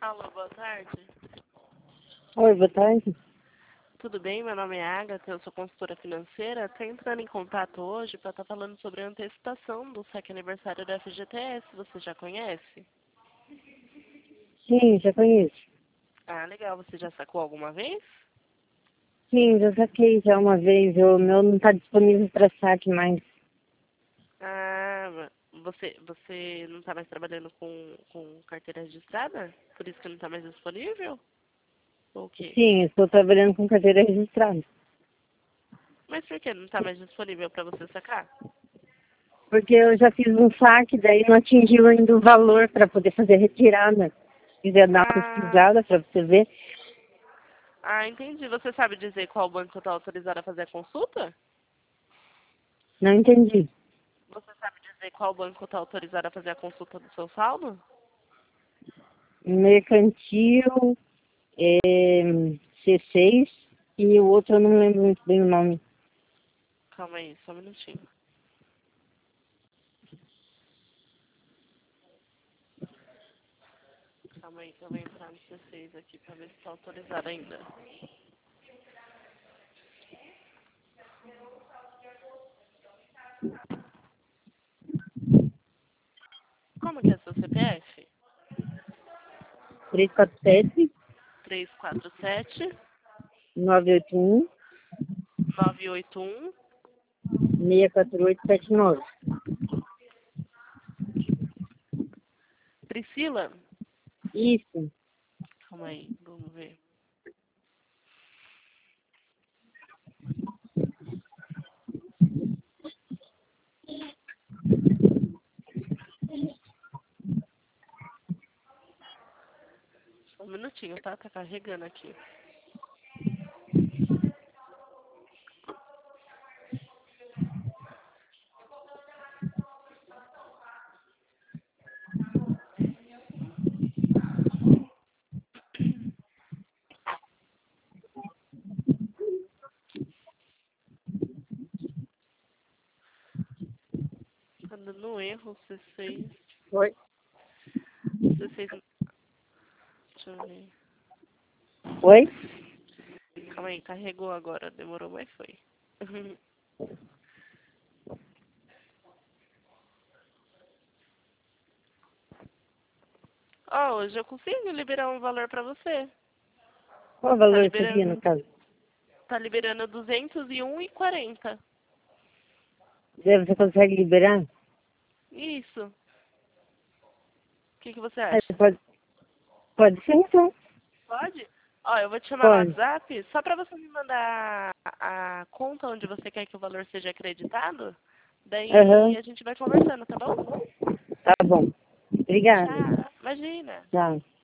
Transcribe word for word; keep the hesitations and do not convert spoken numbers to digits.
Alô, boa tarde. Oi, boa tarde. Tudo bem? Meu nome é Agatha, eu sou consultora financeira. Estou entrando em contato hoje para estar falando sobre a antecipação do saque aniversário da F G T S. Você já conhece? Sim, já conheço. Ah, legal. Você já sacou alguma vez? Sim, já saquei já uma vez. O meu não está disponível para saque mais. Ah, você, você não está mais trabalhando com, com carteira registrada? Por isso que não está mais disponível? Ou o quê? Sim, eu estou trabalhando com carteira registrada. Mas por que não está mais disponível para você sacar? Porque eu já fiz um saque, daí não atingiu ainda o valor para poder fazer a retirada. Se quiser dar uma Ah, pesquisada para você ver. ah, entendi. Você sabe dizer qual banco está autorizado a fazer a consulta? Não entendi. Você sabe dizer qual banco está autorizado a fazer a consulta do seu saldo? Mercantil, é, C seis e o outro eu não lembro muito bem o nome. Calma aí, só um minutinho. Calma aí que eu vou entrar no C seis aqui para ver se está autorizado ainda. Como que é seu C P F? três quatro sete, três quatro sete, nove oito um, nove oito um. seis quatro oito sete nove. Priscila? Isso. Calma aí, vamos ver. Só um minutinho, tá? Tá carregando aqui. Tá dando um erro, C seis. Oi. C seis. Deixa eu ver. Oi? Calma aí, carregou agora. Demorou, mas foi. Ó, hoje eu consigo liberar um valor pra você. Qual o Tá valor seria, no liberando, caso? tá liberando duzentos e um e quarenta. Você consegue liberar? Isso. O que, que você É, acha? pode, pode ser, então. Pode? Ó, eu vou te chamar no Pode. WhatsApp só pra você me mandar a, a conta onde você quer que o valor seja acreditado. Daí Aham. a gente vai conversando, tá bom? Tá bom. Obrigada. Tchau. Imagina. Tchau.